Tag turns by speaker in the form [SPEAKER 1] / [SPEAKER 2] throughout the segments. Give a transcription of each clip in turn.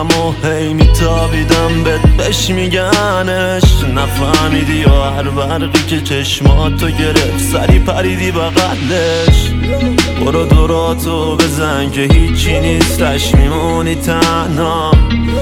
[SPEAKER 1] میخوندم و هی میتابیدم بهش میگنش نفهمیدی یا هر برقی که چشماتو گرفت سری پریدی بغلش برو دوراتو بزن که هیچی نیستش میمونی تنها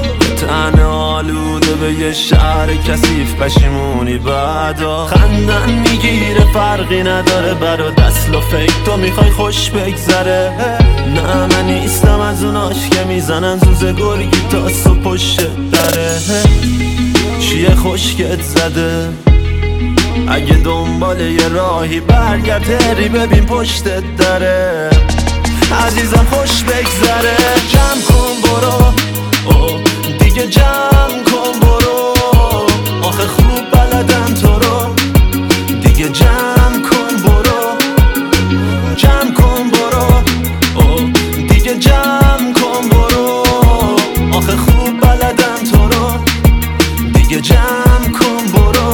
[SPEAKER 1] آلوده به یه شهر کثیف پشیمونی بعدا خندن میگیره فرقی نداره برا دست و فکر تو میخوای خوش بگذره نه من نیستم از اوناش که میزنن زوز گرگی تاس و پشت دره چیه خشکت زده اگه دنبال یه راهی برگرد هری ببین پشتت داره عزیزم خوش بگذره جمع کن برو دیگه جمع کن برو آخه خوب بلدم تو رو دیگه جمع کن برو جمع کن برو دیگه جمع کن برو آخه خوب بلدم تو رو دیگه جمع کن برو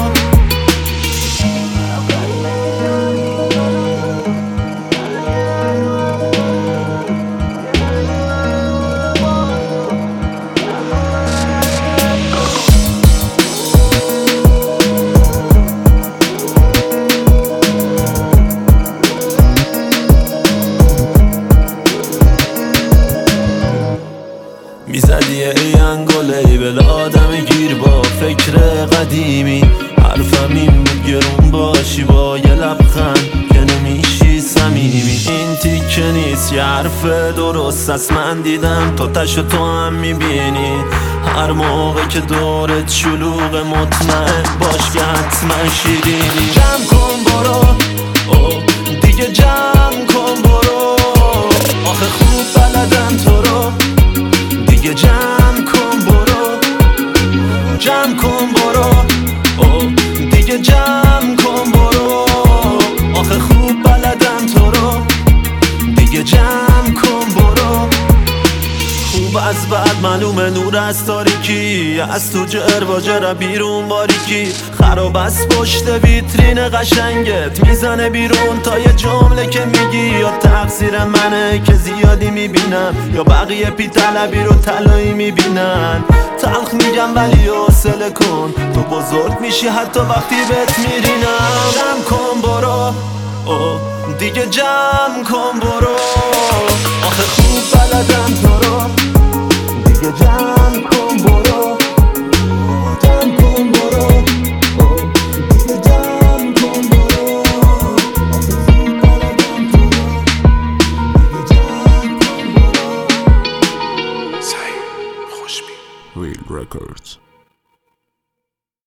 [SPEAKER 1] میزدی ای انگولی بل آدم گیر با فکر قدیمی حرفم این بود گرون باشی با یه لبخند که نمیشی صمیمی این تیکه نیست یه حرف درست است من دیدم تو تشو تو هم میبینی هر موقع که دورت شلوغ مطمئن باش که حتما شیرینی جمع کن برو دیگه جمع کن برو آخه خوب بلدم تو رو دیگه جمع کن برو جمع کن برو دیگه جمع کن برو آخه خوب بلدم تو رو دیگه جمع کن برو خوب از بعد معلومه نور از تاریکی از تو جر با جر بیرون باریکی خراب از پشت ویترین قشنگت میزنه بیرون تا یه جمله که میگی یا تقصیر منه که زیادی میبینم یا بقیه پی طلبی رو طلایی میبینن تلخ میگم ولی حوصله کن تو بزرگ میشی حتی وقتی بهت میرینم جمع کن برو دیگه جمع کن برو آخه خوب بلدم تو رو دیگه جمع کن برو جمع کن برو دیگه جمع کن برو آخه خوب بلدم تو رو دیگه جمع کن برو
[SPEAKER 2] سعید خوشبین
[SPEAKER 1] Real Records